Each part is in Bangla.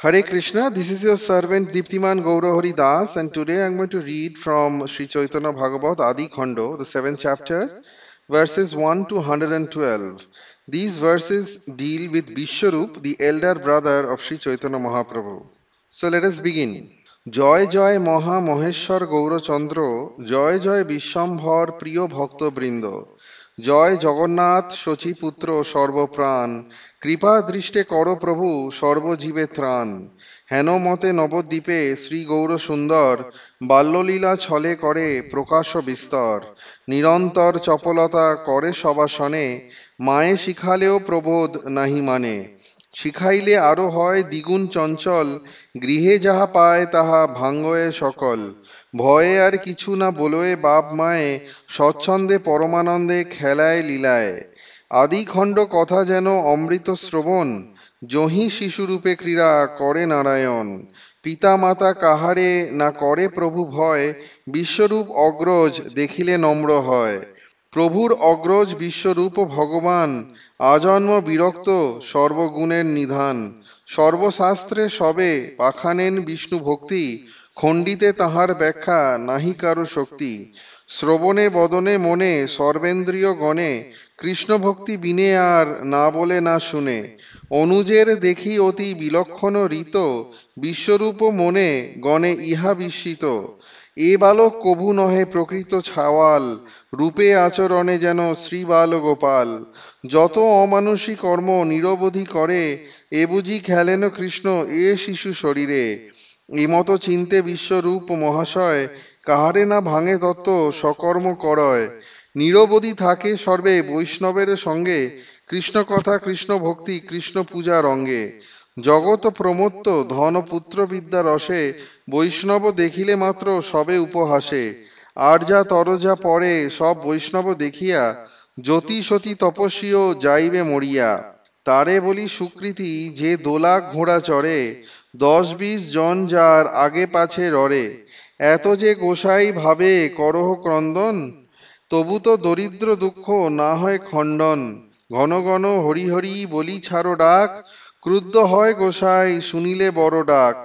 Hare Krishna, this is your servant Diptiman Gaurahari Das, and today I am going to read from Sri Chaitanya Bhagavat Adi Khando, the 7th chapter, verses 1 to 112. These verses deal with Vishwarup, the elder brother of Sri Chaitanya Mahaprabhu. So let us begin. জয় জয় মহা মহেশ্বর গৌরচন্দ্র, জয় জয় বিশ্বম্ভর প্রিয় ভক্তবৃন্দ, জয় জগন্নাথ শচীপুত্র সর্বপ্রাণ, কৃপা দৃষ্টে কর প্রভু সর্বজীবে ত্রাণ। হেন মতে নবদ্বীপে শ্রী গৌর সুন্দর, বাল্যলীলা ছলে করে প্রকাশ বিস্তর, নিরন্তর চপলতা করে সবাসনে, মায়ে শিখালেও প্রবোধ নাহি মানে, শিখাইলে আরো হয় দ্বিগুণ চঞ্চল, গৃহে যাহা পায় তাহা ভাঙ্গয়ে সকল, ভয়ে আর কিছু না বলয়ে বাপ মায়ে, স্বচ্ছন্দে পরমানন্দে খেলায় লীলায়। আদিখণ্ড কথা যেন অমৃত শ্রবণ, জহি শিশুরূপে ক্রীড়া করে নারায়ণ। পিতা মাতা কাহারে না করে প্রভু ভয়, বিশ্বরূপ অগ্রজ দেখিলে নম্র হয়। প্রভুর অগ্রজ বিশ্বরূপ ভগবান, আজন্ম বিরক্ত সর্বগুণের নিধান। সর্বশাস্ত্রে সবে পাখানেন বিষ্ণু ভক্তি, খণ্ডিতে তাহার ব্যাখ্যা নাহি কারো শক্তি। শ্রবণে বদনে মনে সর্বেন্দ্রিয় গণে, কৃষ্ণ ভক্তি বিনে আর না বলে না শুনে। অনুজের দেখি অতি বিলক্ষণ রীত, বিশ্বরূপ মনে গণে ইহা বিস্মিত। এ বালক কভু নহে প্রকৃত ছাওয়াল, রূপে আচরণে যেন শ্রীবাল গোপাল। যত অমানুষী কর্ম নিরবধি করে, এ বুঝি খেলেন কৃষ্ণ এ শিশু শরীরে। এমত চিন্তে বিশ্বরূপ মহাশয়, কাহারে না ভাঙে তত্ত্ব সকর্ম করয়। নিরবধি থাকে সর্বে বৈষ্ণবের সঙ্গে, কৃষ্ণ কথা কৃষ্ণ ভক্তি কৃষ্ণ পূজা রঙ্গে। জগৎ প্রমত্ত ধন পুত্র বিদ্যা রসে, বৈষ্ণব দেখিলে মাত্র সবে উপহাসে। আর যা তর যা পরে সব বৈষ্ণব দেখিয়া, জ্যোতি সতী তপস্বীও যাইবে মরিয়া। তারে বলি সুকৃতি যে দোলা ঘোড়া চড়ে, 10-20 জন যার আগে পাছে রড়ে। এত যে গোসাই ভাবে করহ ক্রন্দন, তবু তো দরিদ্র দুঃখ না হয় খণ্ডন। ঘন ঘন হরি হরি বলি ছাড়ো ডাক, ক্রুদ্ধ হয় গোসাই শুনিলে বড় ডাক।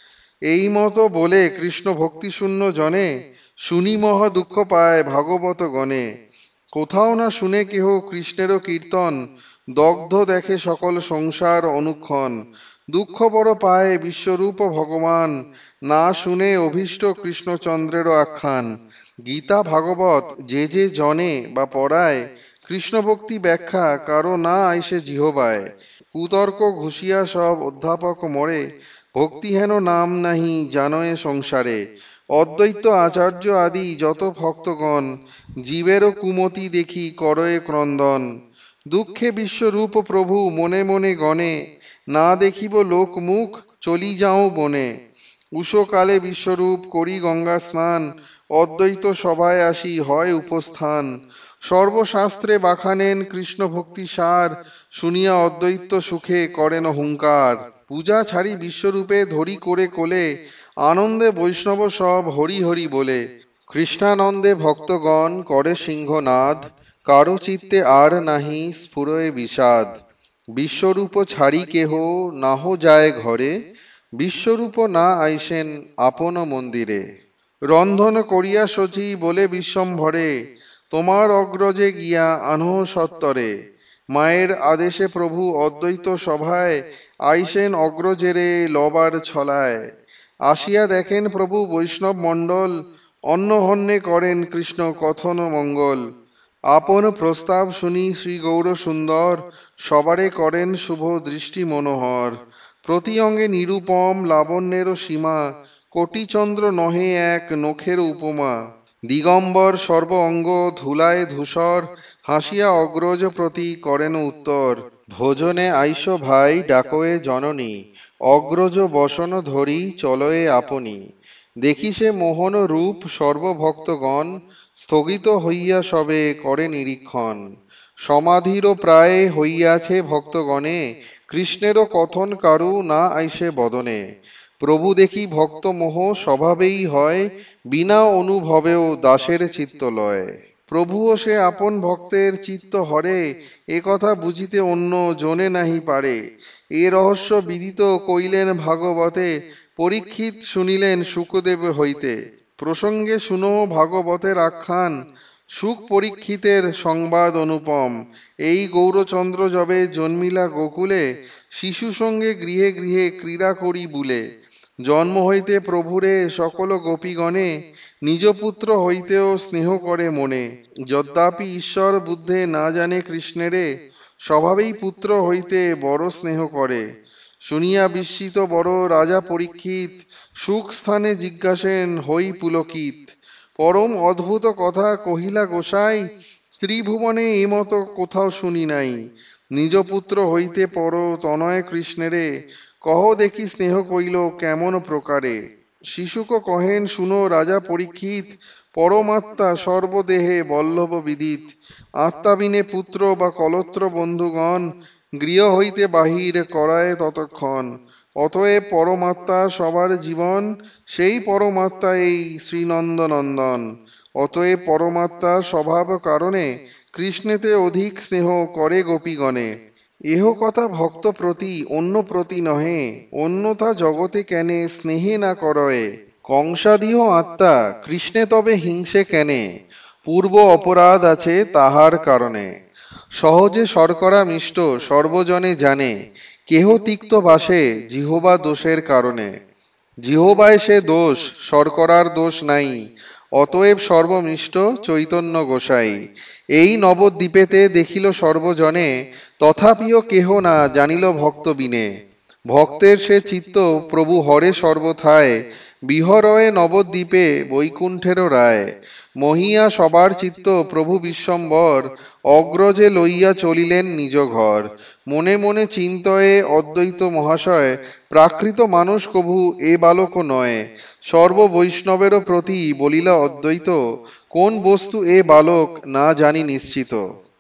এই মতো বলে কৃষ্ণ ভক্তি শূন্য জনে, শুনি মহা দুঃখ পায় ভাগবত গণে। কোথাও না শুনে কেহ কৃষ্ণেরও কীর্তন, দগ্ধ দেখে সকল সংসার অনুক্ষণ। দুঃখ বড় পায় বিশ্বরূপ ভগবান, না শুনে অভীষ্ট কৃষ্ণচন্দ্রেরও আখ্যান। গীতা ভাগবত যে যে জনে বা পড়ায়, কৃষ্ণ ভক্তি ব্যাখ্যা কারো না আইসে জিহবায়। কুতর্ক ঘুষিয়া সব অধ্যাপক মরে, ভক্তি হেন নাম নাহি জানয়ে সংসারে। অদ্বৈত আচার্য আদি যত ভক্তগণ, জীবেরও কুমতি দেখি করয়ে ক্রন্দন। দুঃখে বিশ্বরূপ প্রভু মনে মনে গণে, না দেখিব লোক মুখ চলি যাও বনে। উষকালে বিশ্বরূপ করি গঙ্গা স্নান, অদ্বৈত সভায় আসি হয় উপস্থান। সর্বশাস্ত্রে বাখানেন কৃষ্ণ ভক্তি সার, শুনিয়া অদ্বৈত সুখে করেন হুঙ্কার। পূজা ছাড়ি বিশ্বরূপে ধরি করে কোলে, আনন্দে বৈষ্ণব সব হরি হরি বলে। কৃষ্ণানন্দে ভক্তগণ করে সিংহনাদ, কারো চিত্তে আর নাহি স্ফুরয়ে বিষাদ। বিশ্বরূপ ছাড়ি কেহ নাহ যায় ঘরে, বিশ্বরূপ না আইসেন আপন মন্দিরে। রন্ধন করিয়া শচী বলে বিশ্বম্ভরে, তোমার অগ্রজে গিয়া আনহ সত্তরে। মায়ের আদেশে প্রভু অদ্বৈত সভায়, আইসেন অগ্রজেরে লবার ছলায়। আসিয়া দেখেন প্রভু বৈষ্ণব মণ্ডল, অন্নহন্যে করেন কৃষ্ণ কথন মঙ্গল। আপন প্রস্তাব শুনি শ্রী গৌর সুন্দর, সবারে করেন শুভ দৃষ্টি মনোহর। প্রতি অঙ্গে নিরুপম লাবণ্যেরও সীমা, কোটিচন্দ্র নহে এক নখের উপমা। দিগম্বর সর্ব অঙ্গ ধুলায় ধূসর, হাসিয়া অগ্রজ প্রতি করেন উত্তর। ভোজনে আইস ভাই ডাকয়ে জননী, অগ্রজ বসন ধরি চলয়ে আপনি। দেখি সে মোহন রূপ সর্বভক্তগণ, স্থগিত হইয়া সবে করে নিরীক্ষণ। সমাধিরও প্রায় হইয়াছে ভক্তগণে, কৃষ্ণেরও কথন কারু না আইসে বদনে। প্রভু দেখি ভক্ত মোহ স্বভাবেই হয়, বিনা অনুভবেও দাসের চিত্ত লয়। প্রভুও সে আপন ভক্তের চিত্ত হরে, এ কথা বুঝিতে অন্য জনে নাহি পারে। এ রহস্য বিদিত কইলেন ভাগবতে, পরীক্ষিত শুনিলেন শুকদেব হইতে। প্রসঙ্গে শুনো ভাগবতের আখ্যান, সুখ পরীক্ষিতের সংবাদ অনুপম। এই গৌরচন্দ্র যবে জন্মিলা গোকুলে, শিশু সঙ্গে গৃহে গৃহে ক্রীড়া করি বুলে। জন্ম হইতে প্রভুরে সকল গোপীগণে, নিজ পুত্র হইতেও স্নেহ করে মনে। যদ্যাপি ঈশ্বর বুদ্ধে না জানে কৃষ্ণেরে, স্বভাবেই পুত্র হইতে বড় স্নেহ করে। শুনিয়া বিস্মিত বড় রাজা পরীক্ষিত, সুখ স্থানে জিজ্ঞাসেন হই পুলকিত। পরম অদ্ভুত কথা কহিলা গোসাই, ত্রিভুবনে এ মত কোথাও শুনি নাই। নিজ পুত্র হইতে পর তনয় কৃষ্ণেরে, কহ দেখি স্নেহ কইল কেমন প্রকারে। শিশুক কহেন শুনো রাজা পরীক্ষিত, পরমাত্মা সর্বদেহে বল্লভ বিদিত। আত্মা বিনে পুত্র বা কলত্র বন্ধুগণ, গৃহ হইতে বাহির করায় ততক্ষণ। অতএব পরমাত্মা সবার জীবন, সেই পরমাত্মা এই শ্রীনন্দনন্দন। অতএব পরমাত্মা স্বভাব কারণে, কৃষ্ণেতে অধিক স্নেহ করে গোপীগণে। এহ কথা ভক্ত প্রতি অন্য প্রতি নহে, অন্যথা জগতে কেনে স্নেহে না করয়ে। কংসাদিহ আত্মা কৃষ্ণে তবে হিংসে কেনে, পূর্ব অপরাধ আছে তাহার কারণে। সহজে শর্করা মিষ্ট সর্বজনে জানে, কেহ তিক্ত বাসে জিহবা দোষের কারণে। জিহবায় সে দোষ, শর্করার দোষ নাই, অতএব সর্বমিষ্ট চৈতন্য গোসাই। এই নবদ্বীপেতে দেখিল সর্বজনে, তথাপিও কেহ না জানিল ভক্ত বিনে। ভক্তের সে চিত্ত প্রভু হরে সর্বথায়, বিহরয়ে নবদ্বীপে বৈকুণ্ঠেরও রায়। মহিয়া সবার চিত্ত প্রভু বিশ্বম্বর, অগ্রজে লইয়া চলিলেন নিজ ঘর। মনে মনে চিন্তয়ে অদ্বৈত মহাশয়, প্রাকৃত মানুষ কভু এ বালক নয়। সর্ব বৈষ্ণবেরও প্রতি বলিলা অদ্বৈত, কোন বস্তু এ বালক না জানি নিশ্চিত।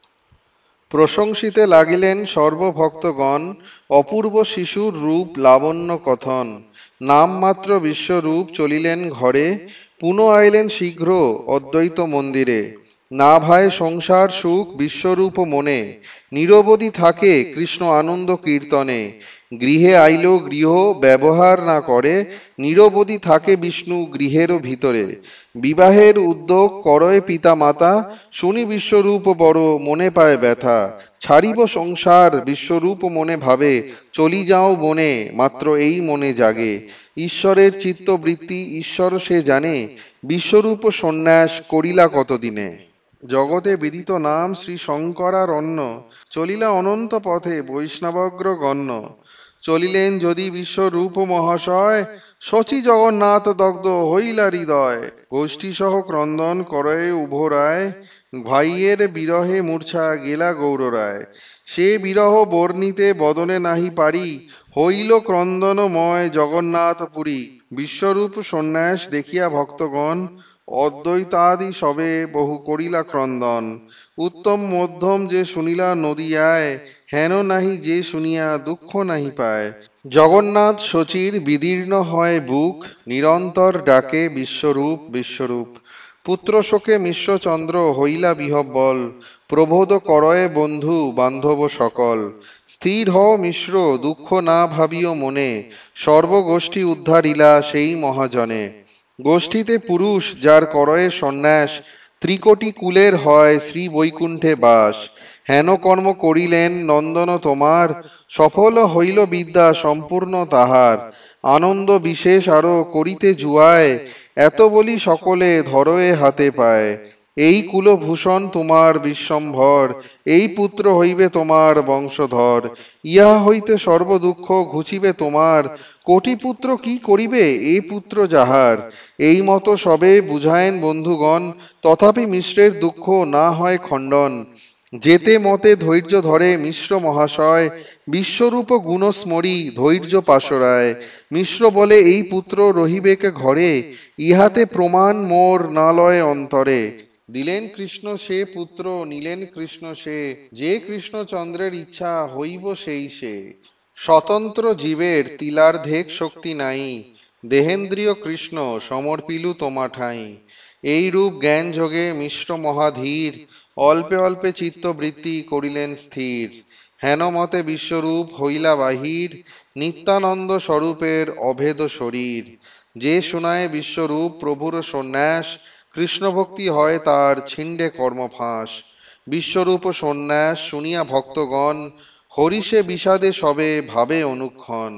প্রশংসিতে লাগিলেন সর্বভক্তগণ, অপূর্ব শিশুর রূপ লাবণ্য কথন। নামমাত্র বিশ্বরূপ চলিলেন ঘরে, পুনঃ আইলেন শীঘ্র অদ্বৈত মন্দিরে। না ভায় সংসার সুখ বিশ্বরূপ মনে, নিরবধি থাকে কৃষ্ণ আনন্দ কীর্তনে। গৃহে আইল গৃহ ব্যবহার না করে, নিরবধি থাকে বিষ্ণু গৃহেরও ভিতরে। বিবাহের উদ্যোগ করয় পিতা মাতা, শুনি বিশ্বরূপ বড় মনে পায় ব্যথা। ছাড়িব সংসার বিশ্বরূপ মনে ভাবে, চলি যাও বনে মাত্র এই মনে জাগে। ঈশ্বরের চিত্তবৃত্তি ঈশ্বর সে জানে, বিশ্বরূপ সন্ন্যাস করিলা কতদিনে। জগতে বিদিত নাম শ্রী শঙ্করারণ্য, চলিলা অনন্ত পথে বৈষ্ণবগ্র গণ্য। চলিলেন যদি বিশ্বরূপ মহাশয়, শচী জগন্নাথ দগ্ধ হইলা হৃদয়। গোষ্ঠী সহ ক্রন্দন করয়ে উভরায়, ভাইয়ের বিরহে মূর্ছা গেলা গৌররায়। সে বিরহ বর্ণিতে বদনে নাহি পারি, হইল ক্রন্দনময় জগন্নাথপুরী। বিশ্বরূপ সন্ন্যাস দেখিয়া ভক্তগণ, অদ্বৈতাদি সবে বহু করিলা ক্রন্দন। উত্তম মধ্যম যে শুনিলা নদিয়ায়, হেন নাহি যে শুনিয়া দুঃখ নাহি পায়। জগন্নাথ শচীর বিদীর্ণ হয় বুক, নিরন্তর ডাকে বিশ্বরূপ বিশ্বরূপ। পুত্র শোকে মিশ্র চন্দ্র হইলা বিহ্বল, প্রবোধ করয়ে বন্ধু বান্ধব সকল। স্থির হও মিশ্র দুঃখ না ভাবিও মনে, সর্বগোষ্ঠী উদ্ধারিলা সেই মহাজনে। গোষ্ঠীতে পুরুষ যার করয়ে সন্ন্যাস, ত্রিকোটি কুলের হয় শ্রী বৈকুণ্ঠে বাস। হেন কর্ম করিলেন নন্দন তোমার, সফল হইল বিদ্যা সম্পূর্ণ তাহার। আনন্দ বিশেষ আরো করিতে জুয়ায়, এত বলি সকলে ধরয়ে হাতে পায়। এই কুলভূষণ তোমার বিশ্বম্ভর, এই পুত্র হইবে তোমার বংশধর। ইহা হইতে সর্ব দুঃখ ঘুচিবে তোমার, কোটি পুত্র কি করিবে এ পুত্র যাহার। এই মতো সবে বুঝায়েন বন্ধুগণ, তথাপি মিশ্রের দুঃখ না হয় খণ্ডন। যেতে মতে ধৈর্য ধরে মিশ্র মহাশয়, বিশ্বরূপ গুণ স্মরি ধৈর্য পাশরায়। মিশ্র বলে এই পুত্র রহিবেকে ঘরে, ইহাতে প্রমাণ মোর না লয় অন্তরে। দিলেন কৃষ্ণ সে পুত্র নিলেন কৃষ্ণ সে, যে কৃষ্ণচন্দ্রের ইচ্ছা হইব সেই সে। স্বতন্ত্র জীবের তিলার্ধেক শক্তি নাই, দেহেন্দ্রিয় কৃষ্ণ সমর্পিলু তোমা ঠাই। এই রূপ জ্ঞান যোগে মিশ্র মহাধীর, অল্পে অল্পে চিত্তবৃত্তি করিলেন স্থির। হেন মতে বিশ্বরূপ হইলা বাহির, নিত্যানন্দ স্বরূপের অভেদ শরীর। যে শুনায় বিশ্বরূপ প্রভুর সন্ন্যাস, কৃষ্ণ ভক্তি হয় তার ছিন্ডে কর্মফাঁস। বিশ্বরূপ সন্ন্যাস শুনিয়া ভক্তগণ, হরিষে বিষাদে সবে ভাবে অনুক্ষণ।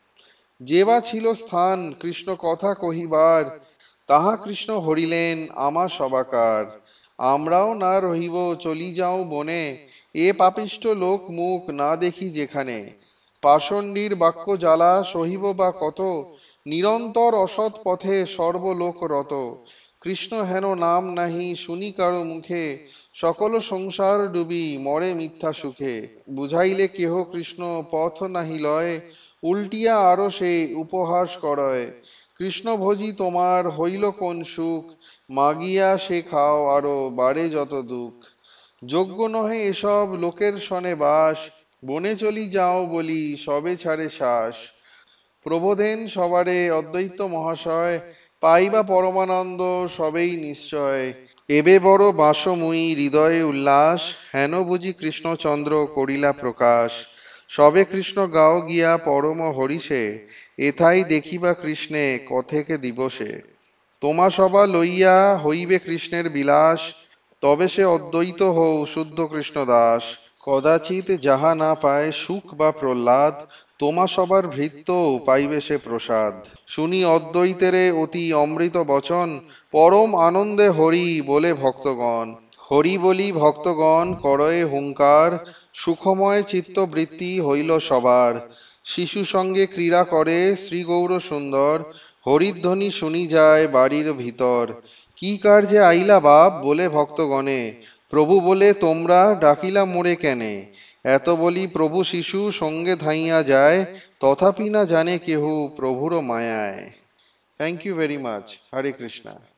যে বা ছিল স্থান কৃষ্ণ কথা কহিবার, তাহা কৃষ্ণ হরিলেন আমা সবাকার। আমরাও না রহিব চলি যাও বনে, এ পাপিষ্ঠ লোক মুখ না দেখি যেখানে। পাষণ্ডীর বাক্য জ্বালা সহিব বা কত, নিরন্তর অসৎ পথে সর্বলোক রত। কৃষ্ণ হেন নাম নাহি শুনি কারো মুখে, সকল সংসার ডুবি মরে মিথ্যা সুখে। বুঝাইলে কেহ কৃষ্ণ পথ নাহি লয়, উল্টিয়া আরো সে উপহাস করয়। কৃষ্ণ ভোজি তোমার হইল কোন সুখ, মাগিয়া সে খাও আরো বাড়ে যত দুঃখ। যোগ্য নহে এসব লোকের সনে বাস, বনে চলি যাও বলি সবে ছাড়ে শ্বাস। প্রবোধেন সবারে অদ্বৈত মহাশয়, পাইবা পরমানন্দ সবেই নিশ্চয়। এবে বড় বাসময়ী হৃদয়ে উল্লাস, হেন বুঝি কৃষ্ণচন্দ্র করিলা প্রকাশ। সবে কৃষ্ণ গাও গিয়া পরম হরিষে, এথাই দেখিবা কৃষ্ণে কথেকে দিবসে। তোমা সবা লইয়া হইবে কৃষ্ণের বিলাস, তবে সে অদ্বৈত হও শুদ্ধ কৃষ্ণ দাস। কদাচিৎ যাহা না পায় সুখ বা প্রহ্লাদ, তোমা সবার ভৃত্য পাইবে সে প্রসাদ। শুনি অদ্বৈতেরে অতি অমৃত বচন, পরম আনন্দে হরি বলে ভক্তগণ। হরি বলি ভক্তগণ করয়ে হুঙ্কার, সুখময় চিত্তবৃত্তি হইল সবার। শিশু সঙ্গে ক্রীড়া করে শ্রী গৌর সুন্দর, হরিধ্বনি শুনি যায় বাড়ির ভিতর। কি কার্যে আইলা বাপ বলে ভক্তগণে, প্রভু বলে তোমরা ডাকিলা মোরে কেনে। এত বলি প্রভু শিশু সঙ্গে ধাইয়া যায়, তথাপি না জানে কেহু প্রভুর মায়ায়। Thank you very much. Hare Krishna.